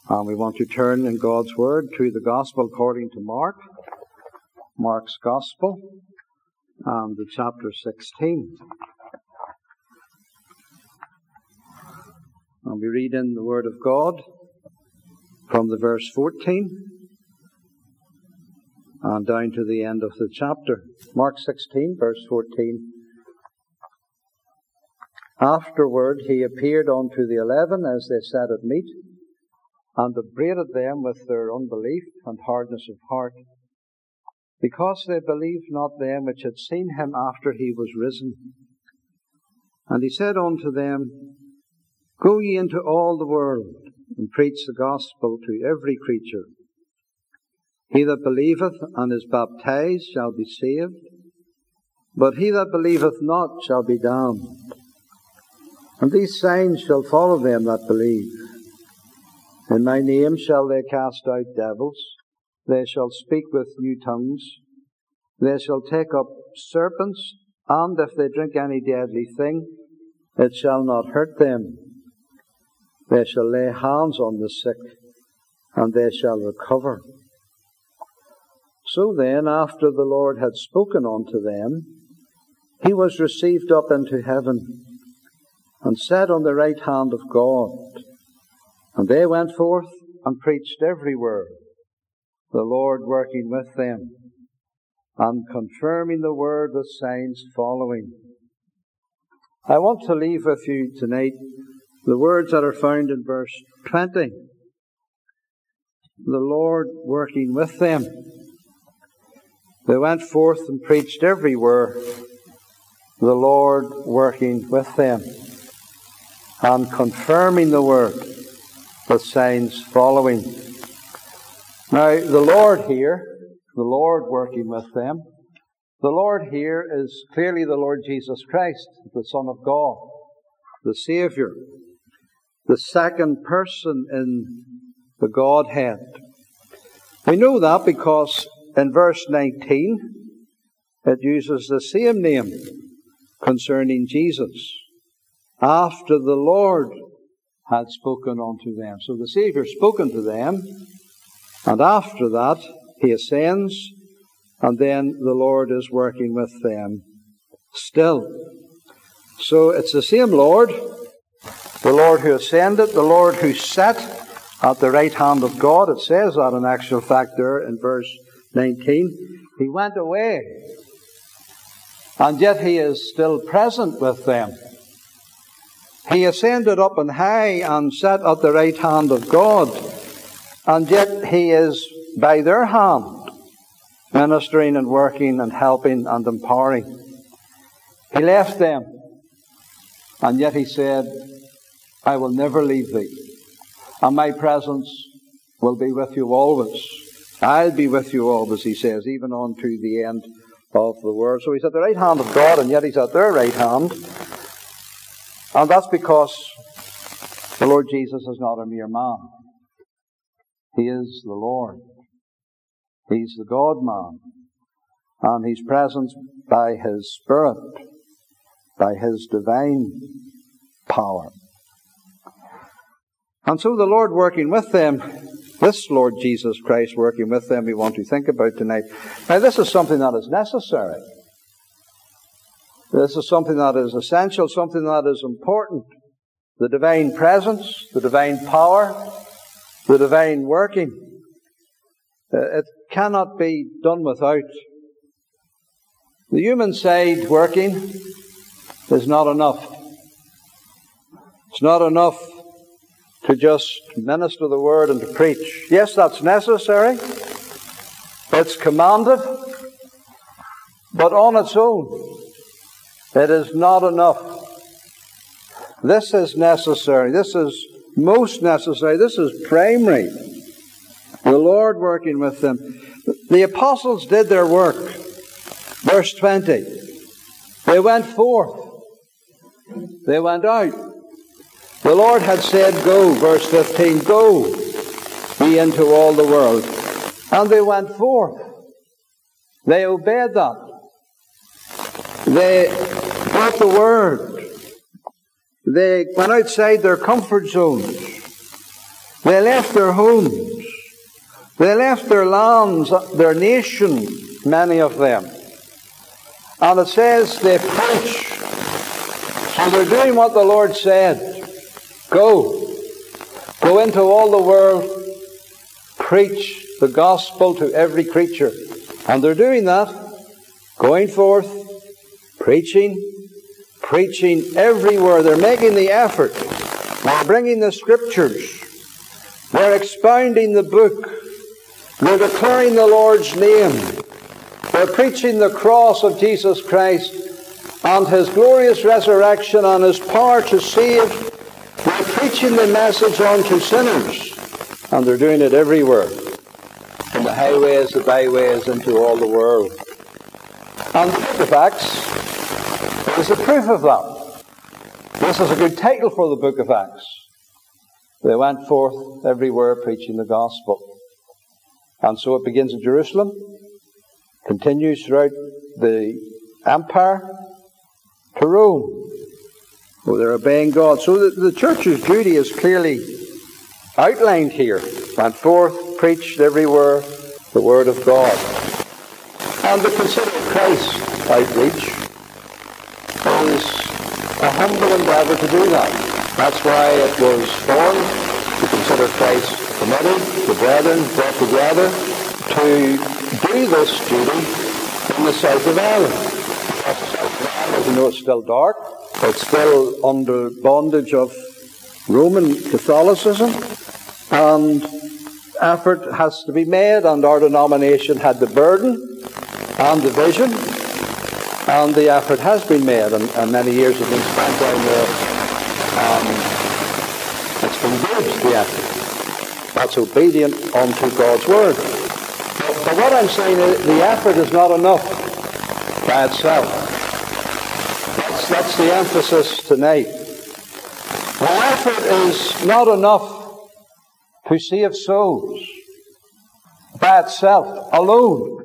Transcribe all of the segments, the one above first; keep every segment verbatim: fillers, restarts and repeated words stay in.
And we want to turn in God's Word to the Gospel according to Mark, Mark's Gospel, and the chapter sixteen. And we read in the Word of God from the verse fourteen and down to the end of the chapter. Mark sixteen, verse fourteen. Afterward he appeared unto the eleven as they sat at meat, and upbraided them with their unbelief and hardness of heart, because they believed not them which had seen him after he was risen. And he said unto them, Go ye into all the world, and preach the gospel to every creature. He that believeth and is baptized shall be saved, but he that believeth not shall be damned. And these signs shall follow them that believe. In my name shall they cast out devils, they shall speak with new tongues, they shall take up serpents, and if they drink any deadly thing, it shall not hurt them. They shall lay hands on the sick, and they shall recover. So then, after the Lord had spoken unto them, he was received up into heaven, and sat on the right hand of God. And they went forth and preached everywhere, the Lord working with them, and confirming the word with signs following. I want to leave with you tonight the words that are found in verse twenty. The Lord working with them. They went forth and preached everywhere, the Lord working with them, and confirming the word with signs following. Now, the Lord here, the Lord working with them, the Lord here is clearly the Lord Jesus Christ, the Son of God, the Saviour, the second person in the Godhead. We know that because in verse nineteen, it uses the same name concerning Jesus, after the Lord had spoken unto them. So the Saviour spoke unto them, and after that he ascends, and then the Lord is working with them still. So it's the same Lord, the Lord who ascended, the Lord who sat at the right hand of God. It says that in actual fact there in verse nineteen. He went away, and yet he is still present with them. He ascended up on high and sat at the right hand of God, and yet he is by their hand, ministering and working and helping and empowering. He left them, and yet he said, I will never leave thee, and my presence will be with you always. I'll be with you always, he says, even on to the end of the world. So he's at the right hand of God, and yet he's at their right hand. And that's because the Lord Jesus is not a mere man. He is the Lord. He's the God-man. And he's present by his Spirit, by his divine power. And so the Lord working with them, this Lord Jesus Christ working with them, we want to think about tonight. Now this is something that is necessary. This is something that is essential, something that is important. The divine presence, the divine power, the divine working. Uh, it cannot be done without. The human side working is not enough. It's not enough to just minister the word and to preach. Yes, that's necessary. It's commanded. But on its own, it is not enough. This is necessary. This is most necessary. This is primary. The Lord working with them. The apostles did their work. Verse twenty. They went forth. They went out. The Lord had said, go. Verse fifteen. Go ye into all the world. And they went forth. They obeyed that. They brought the word. They went outside their comfort zones. They left their homes. They left their lands, their nation, many of them. And it says they preach. And they're doing what the Lord said. Go. Go into all the world. Preach the gospel to every creature. And they're doing that. Going forth. Preaching. Preaching everywhere. They're making the effort. They're bringing the scriptures. They're expounding the book. They're declaring the Lord's name. They're preaching the cross of Jesus Christ and His glorious resurrection and His power to save. They're preaching the message unto sinners. And they're doing it everywhere. In the highways, the byways, into all the world. And the book of Acts is a proof of that. This is a good title for the book of Acts. They went forth everywhere preaching the gospel. And so it begins in Jerusalem, continues throughout the empire to Rome, where they're obeying God. So the, the church's duty is clearly outlined here. Went forth, preached everywhere the word of God. And to consider Christ's outreach is a humble endeavour to do that. That's why it was formed, to consider Christ committed, the brethren brought together to do this duty in the south of Ireland. Because the south of Ireland, as you know, it's still dark. It's still under bondage of Roman Catholicism. And effort has to be made, and our denomination had the burden and the vision, and the effort has been made, and, and many years have been spent down there. Um, it's been good, the effort. That's obedient unto God's word. But, but what I'm saying is, the effort is not enough by itself. That's, that's the emphasis tonight. The effort is not enough to save souls by itself, alone.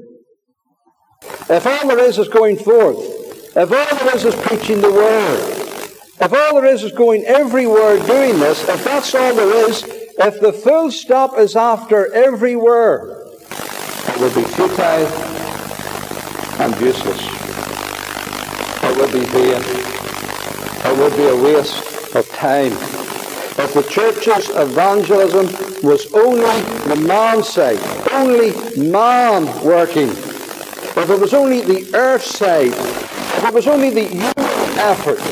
If all there is is going forth, if all there is is preaching the word, if all there is is going everywhere doing this, if that's all there is, if the full stop is after every word, it would be futile and useless. It would be vain. It would be a waste of time. If the church's evangelism was only the man side, only man working, if it was only the earth side, if it was only the human effort,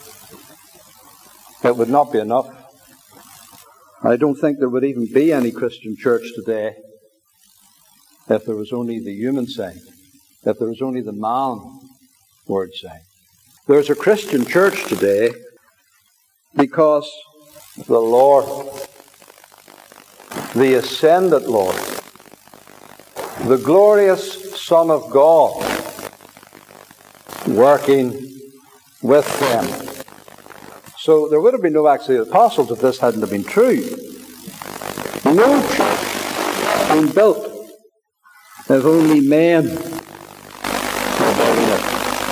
it would not be enough. I don't think there would even be any Christian church today if there was only the human side, if there was only the man word side. There's a Christian church today because the Lord, the ascended Lord, the glorious Son of God, working with them. So there would have been no actually apostles if this hadn't have been true. No church had been built if only men were building it.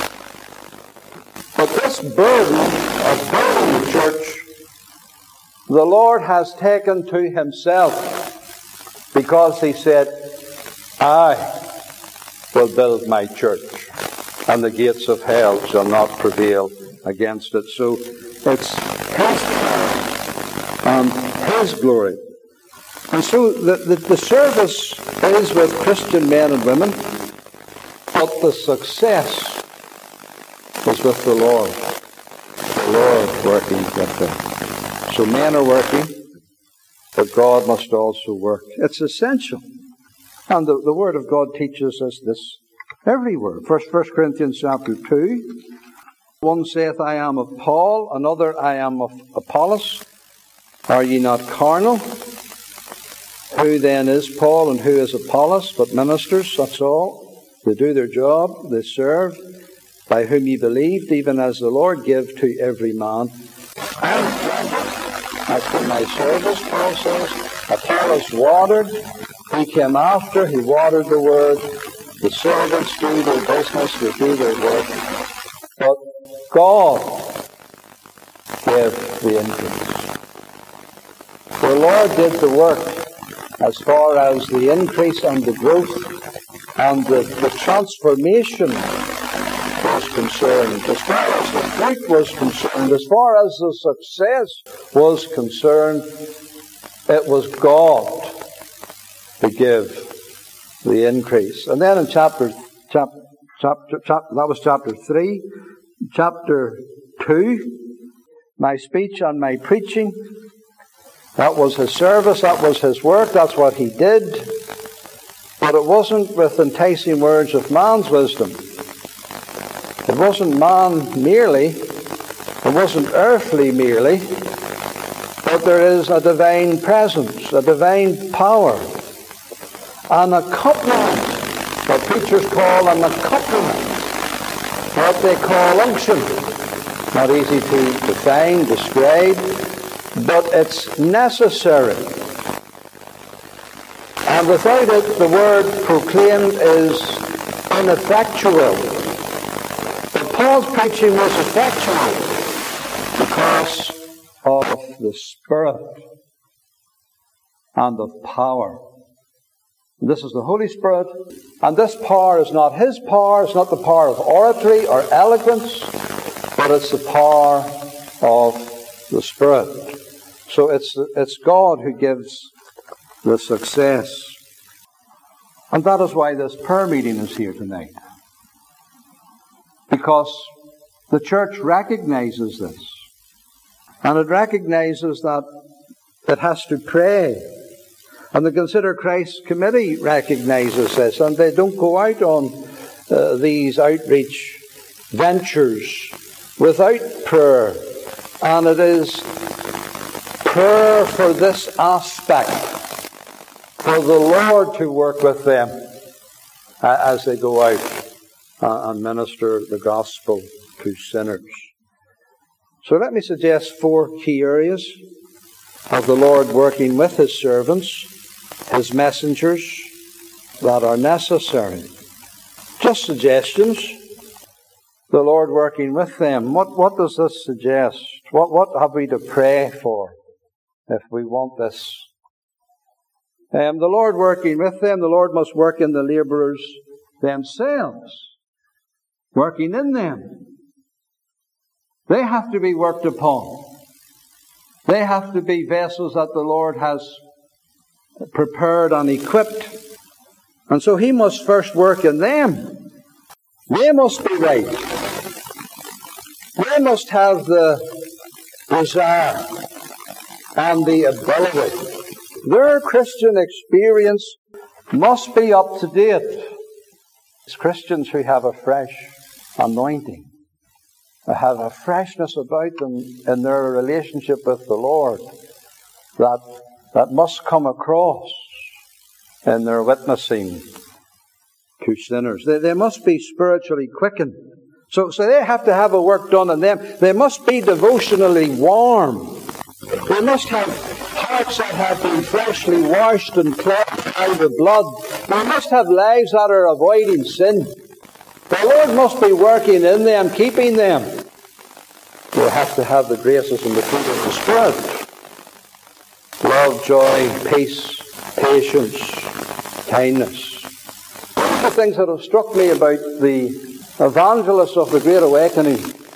But this burden of building the church, the Lord has taken to Himself, because He said, I will build my church, and the gates of hell shall not prevail against it. So it's His power and His glory. And so the, the, the service is with Christian men and women, but the success is with the Lord. The Lord working with them. So men are working, but God must also work. It's essential. And the, the Word of God teaches us this everywhere. First, First Corinthians chapter two. One saith, I am of Paul, another, I am of Apollos. Are ye not carnal? Who then is Paul and who is Apollos? But ministers, that's all. They do their job, they serve, by whom ye believed, even as the Lord give to every man. And as for my service, Paul says, Apollos watered, he came after, he watered the word. The servants do their business, they do their work. But God gave the increase. We're Lord did the work as far as the increase and the growth and the, the transformation was concerned, as far as the fruit was concerned, as far as the success was concerned, it was God who gave the increase. And then in chapter, chap, chapter, chap, that was chapter three, chapter two, my speech and my preaching, that was his service, that was his work, that's what he did. But it wasn't with enticing words of man's wisdom. It wasn't man merely, it wasn't earthly merely, but there is a divine presence, a divine power, an accompaniment, what preachers call an accompaniment, what they call unction. Not easy to define, describe, but it's necessary. And without it, the word proclaimed is ineffectual. But Paul's preaching was effectual because of the Spirit and of power. This is the Holy Spirit, and this power is not his power, it's not the power of oratory or eloquence, but it's the power of the Spirit. So it's, it's God who gives the success. And that is why this prayer meeting is here tonight. Because the church recognizes this. And it recognizes that it has to pray. And the Consider Christ Committee recognizes this. And they don't go out on uh, these outreach ventures without prayer. And it is prayer for this aspect, for the Lord to work with them uh, as they go out uh, and minister the gospel to sinners. So let me suggest four key areas of the Lord working with his servants, his messengers, that are necessary. Just suggestions. The Lord working with them. What, what does this suggest? What, what have we to pray for if we want this? Um, the Lord working with them, the Lord must work in the labourers themselves. Working in them. They have to be worked upon. They have to be vessels that the Lord has prepared and equipped. And so he must first work in them. They must be right. They must have the desire and the ability. Their Christian experience must be up to date. It's Christians who have a fresh anointing, who have a freshness about them in their relationship with the Lord that, that must come across in their witnessing to sinners. They, they must be spiritually quickened. So, so they have to have a work done in them. They must be devotionally warm. They must have hearts that have been freshly washed and cleansed by the blood. They must have lives that are avoiding sin. The Lord must be working in them, keeping them. They have to have the graces and the fruit of the Spirit. Love, joy, peace, patience, kindness. One of the things that have struck me about the evangelists of the Great Awakening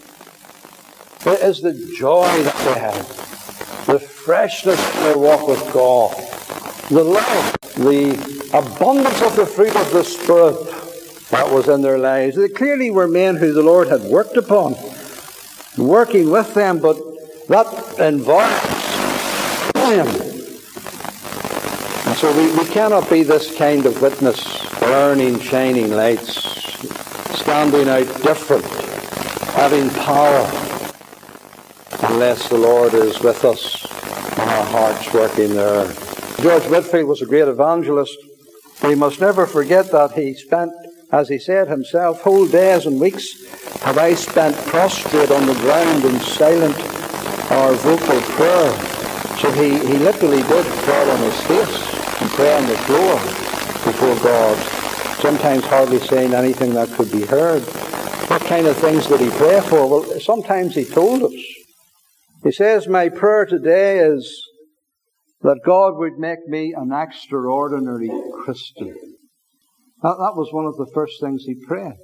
is the joy that they had, the freshness in their walk with God, the love, the abundance of the fruit of the Spirit that was in their lives. They clearly were men who the Lord had worked upon, working with them, but that involves them. And so we, we cannot be this kind of witness, burning, shining lights, standing out different, having power, unless the Lord is with us and our hearts working there. George Whitefield was a great evangelist. We must never forget that he spent, as he said himself, whole days and weeks have I spent prostrate on the ground in silent or vocal prayer. So he, he literally did fall on his face and pray on the floor before God, sometimes hardly saying anything that could be heard. What kind of things did he pray for? Well, sometimes he told us. He says, my prayer today is that God would make me an extraordinary Christian. That, that was one of the first things he prayed.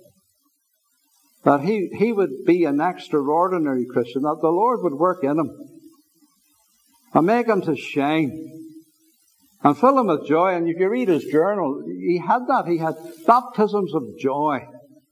That he, he would be an extraordinary Christian, that the Lord would work in him and make him to shine and fill him with joy. And if you read his journal, he had that. He had baptisms of joy.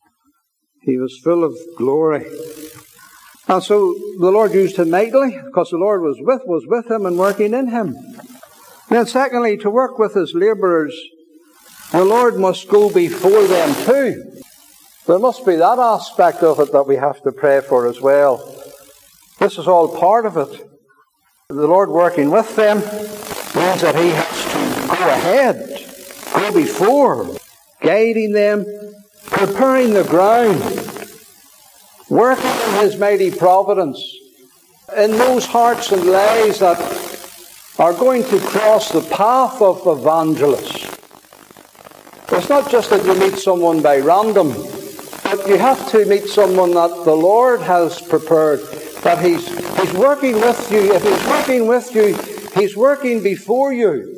He was full of glory. And so the Lord used him mightily, because the Lord was with, was with him and working in him. Then secondly, to work with his labourers, the Lord must go before them too. There must be that aspect of it that we have to pray for as well. This is all part of it. The Lord working with them means that he has to go ahead, go before, guiding them, preparing the ground, working in his mighty providence in those hearts and lives that are going to cross the path of evangelists. It's not just that you meet someone by random, but you have to meet someone that the Lord has prepared, that He's, he's working with you. If He's working with you, He's working before you.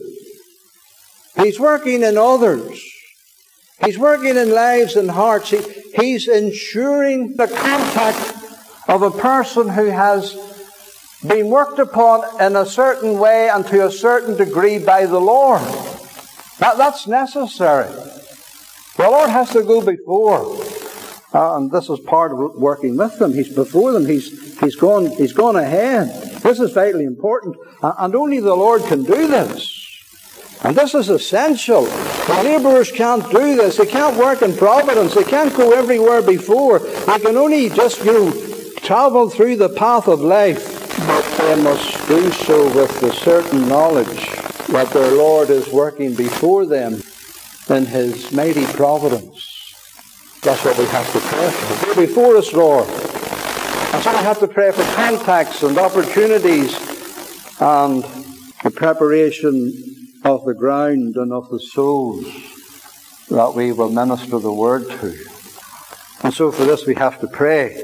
He's working in others. He's working in lives and hearts. He, he's ensuring the contact of a person who has been worked upon in a certain way and to a certain degree by the Lord. That, that's necessary. The Lord has to go before. Uh, and this is part of working with them. He's before them. He's, he's, gone, he's gone ahead. This is vitally important. Uh, and only the Lord can do this. And this is essential. The labourers can't do this. They can't work in providence. They can't go everywhere before. They can only just, you know, travel through the path of life. But they must do so with the certain knowledge that their Lord is working before them in His mighty providence. That's what we have to pray for. Go before us, Lord. And so we have to pray for contacts and opportunities and the preparation of the ground and of the souls that we will minister the word to. And so for this we have to pray.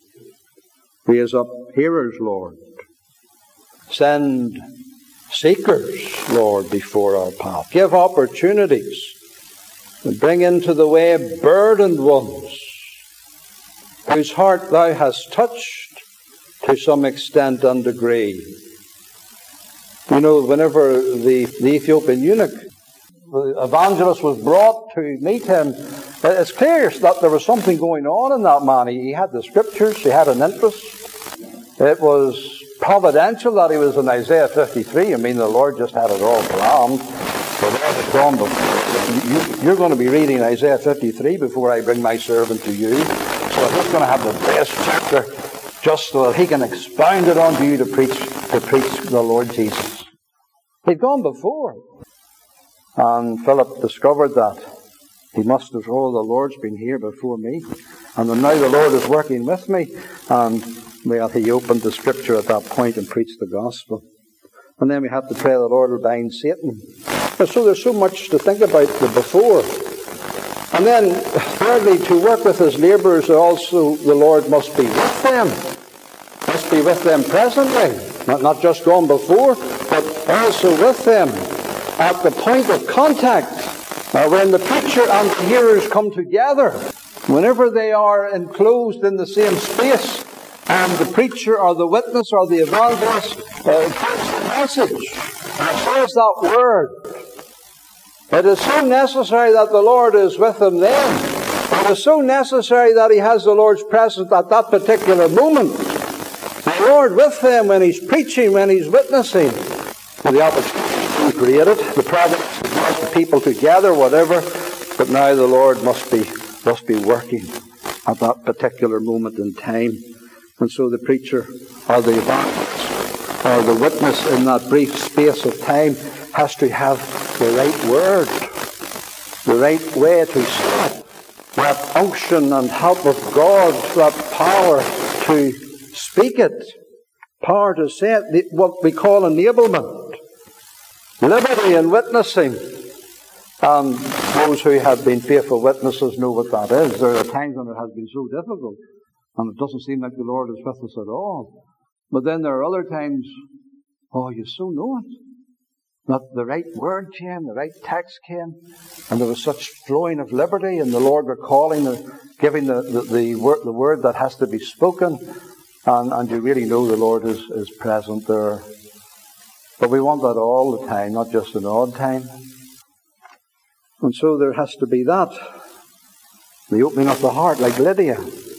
Raise up hearers, Lord. Send seekers, Lord, before our path. Give opportunities. And bring into the way burdened ones whose heart Thou hast touched to some extent and degree. You know, whenever the, the Ethiopian eunuch, the evangelist, was brought to meet him, it's clear that there was something going on in that man. He had the scriptures, he had an interest. It was providential that he was in Isaiah fifty-three. I mean, the Lord just had it all planned. The Lord had gone before. You, you're going to be reading Isaiah fifty-three before I bring my servant to you. So he's going to have the best chapter just so that he can expound it onto you to preach to preach the Lord Jesus. He'd gone before. And Philip discovered that. He must have, oh, the Lord's been here before me. And now the Lord is working with me. And, well, he opened the scripture at that point and preached the gospel. And then we have to pray the Lord will bind Satan. And so there's so much to think about the before. And then, thirdly, to work with his labourers, also the Lord must be with them. Must be with them presently. Not, not just gone before, but also with them at the point of contact. Uh, when the preacher and the hearers come together, whenever they are enclosed in the same space, and the preacher or the witness or the evangelist uh, gives the message and says that word, it is so necessary that the Lord is with them then. It is so necessary that He has the Lord's presence at that particular moment. The Lord with them when He's preaching, when He's witnessing. The opportunity created, the providence brought the people together, whatever. But now the Lord must be must be working at that particular moment in time. And so the preacher or the evangelist or the witness in that brief space of time has to have the right word, the right way to say it, that unction and help of God, that power to speak it, power to say it, what we call enablement, liberty in witnessing. And those who have been faithful witnesses know what that is. There are times when it has been so difficult and it doesn't seem like the Lord is with us at all. But then there are other times, oh, you so know it. Not the right word came, the right text came, and there was such flowing of liberty, and the Lord recalling, the, giving the, the, the, word, the word that has to be spoken, and, and you really know the Lord is, is present there. But we want that all the time, not just an odd time. And so there has to be that. The opening of the heart, like Lydia.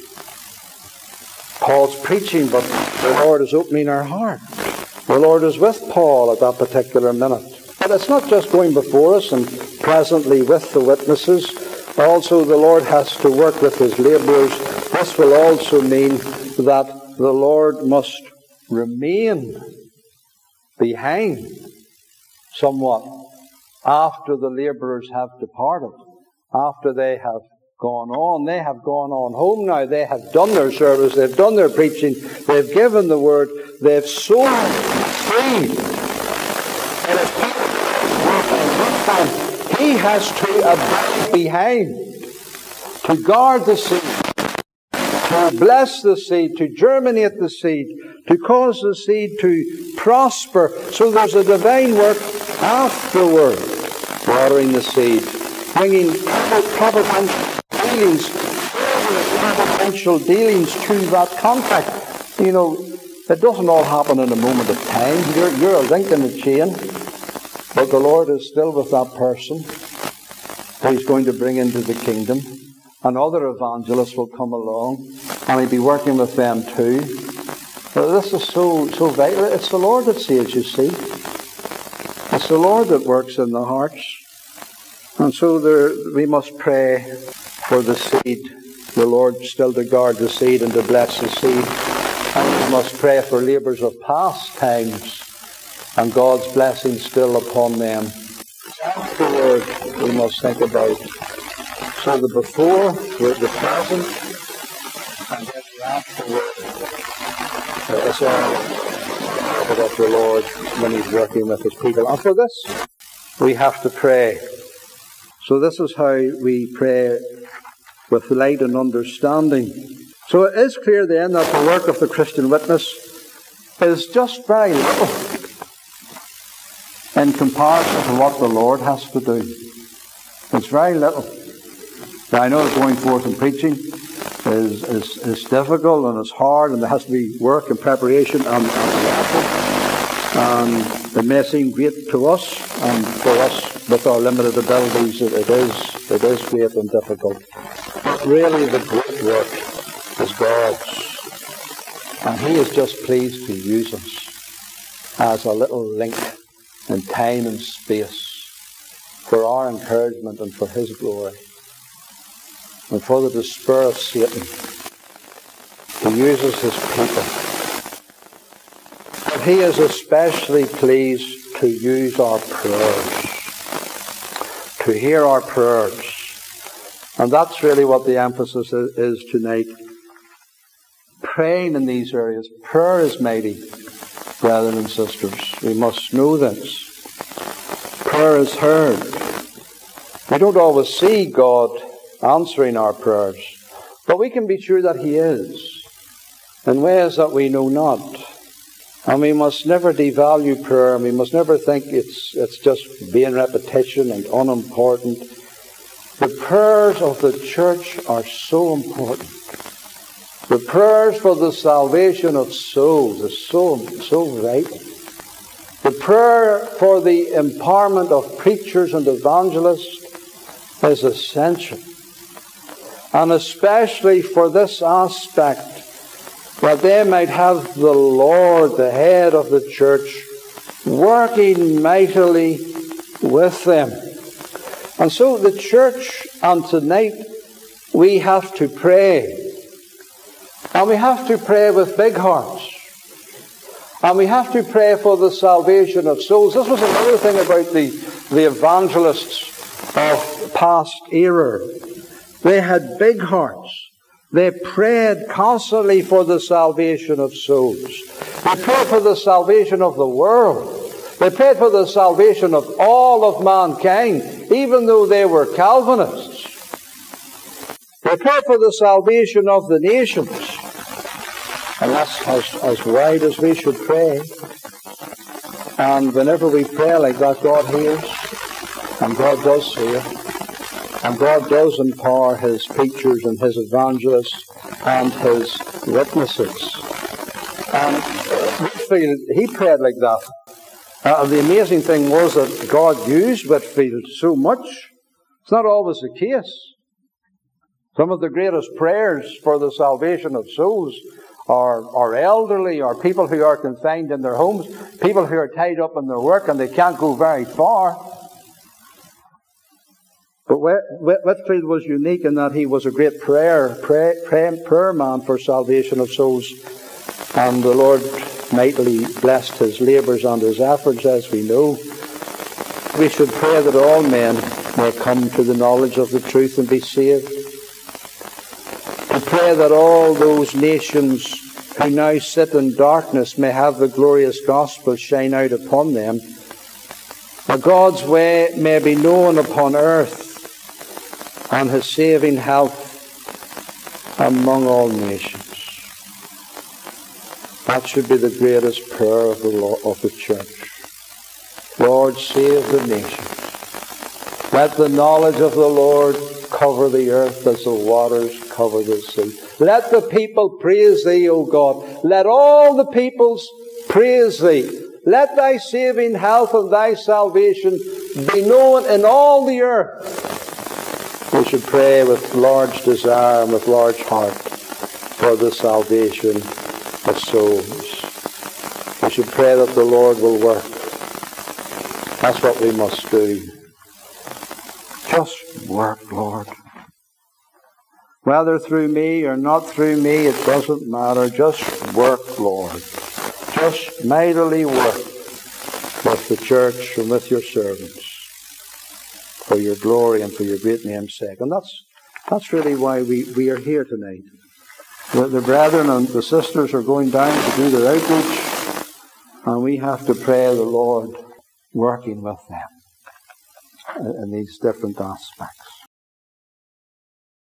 Paul's preaching, but the Lord is opening our heart. The Lord is with Paul at that particular minute. But it's not just going before us and presently with the witnesses. Also, the Lord has to work with his labourers. This will also mean that the Lord must remain behind somewhat after the labourers have departed, after they have gone on. They have gone on home now. They have done their service. They've done their preaching. They've given the word. They've sown seed. And if he has to abide behind, to guard the seed, to bless the seed, to germinate the seed, to cause the seed to prosper. So there's a divine work afterward, watering the seed, bringing providential dealings, providential dealings to that contact. You know, it doesn't all happen in a moment of time. You're, you're a link in the chain, but the Lord is still with that person who he's going to bring into the kingdom. And other evangelists will come along, and he'll be working with them too. But this is so so vital. It's the Lord that saves, you see. It's the Lord that works in the hearts. And so there, we must pray for the seed, the Lord still to guard the seed and to bless the seed. And we must pray for labours of past times and God's blessing still upon them. Afterward, we must think about. So the before, the present, and then the afterward. It's all about the Lord when he's working with his people. And for this, we have to pray. So this is how we pray with light and understanding. So it is clear then that the work of the Christian witness is just very little in comparison to what the Lord has to do. It's very little. Now, I know that going forth and preaching is, is, is difficult and it's hard, and there has to be work and preparation and, and effort. And it may seem great to us, and for us with our limited abilities, it, it is it is great and difficult. But really, the great work is God's, and He is just pleased to use us as a little link in time and space for our encouragement and for His glory, and for the despair of Satan. He uses His people. But He is especially pleased to use our prayers, to hear our prayers. And that's really what the emphasis is tonight. Praying in these areas. Prayer is mighty, brethren and sisters. We must know this. Prayer is heard. We don't always see God answering our prayers, but we can be sure that He is, in ways that we know not. And we must never devalue prayer, and we must never think it's it's just vain repetition and unimportant. The prayers of the church are so important. The prayers for the salvation of souls is so, so vital. The prayer for the empowerment of preachers and evangelists is essential. And especially for this aspect, that they might have the Lord, the head of the church, working mightily with them. And so the church, and tonight, we have to pray. And we have to pray with big hearts. And we have to pray for the salvation of souls. This was another thing about the, the evangelists of past era. They had big hearts. They prayed constantly for the salvation of souls. They prayed for the salvation of the world. They prayed for the salvation of all of mankind, even though they were Calvinists. They prayed for the salvation of the nations. And that's as, as wide as we should pray. And whenever we pray like that, God hears, and God does hear, and God does empower His preachers and His evangelists and His witnesses. And Whitefield, he prayed like that. Uh, the amazing thing was that God used Whitefield so much. It's not always the case. Some of the greatest prayers for the salvation of souls are, are elderly, or people who are confined in their homes, people who are tied up in their work and they can't go very far. But Whitefield was unique in that he was a great prayer, pray, pray, prayer man for salvation of souls. And the Lord mightily blessed his labours and his efforts, as we know. We should pray that all men may come to the knowledge of the truth and be saved. To pray that all those nations who now sit in darkness may have the glorious gospel shine out upon them. That God's way may be known upon earth, and His saving help among all nations. That should be the greatest prayer of the Lord, of the church. Lord, save the nations. Let the knowledge of the Lord cover the earth as the waters cover the sea. Let the people praise Thee, O God. Let all the peoples praise Thee. Let Thy saving health and Thy salvation be known in all the earth. We should pray with large desire and with large heart for the salvation of souls. We should pray that the Lord will work. That's what we must do. Just work, Lord. Whether through me or not through me, it doesn't matter. Just work, Lord. Just mightily work with the church and with your servants for your glory and for your great name's sake. And that's that's really why we, we are here tonight. The, the brethren and the sisters are going down to do their outreach, and we have to pray the Lord working with them in these different aspects.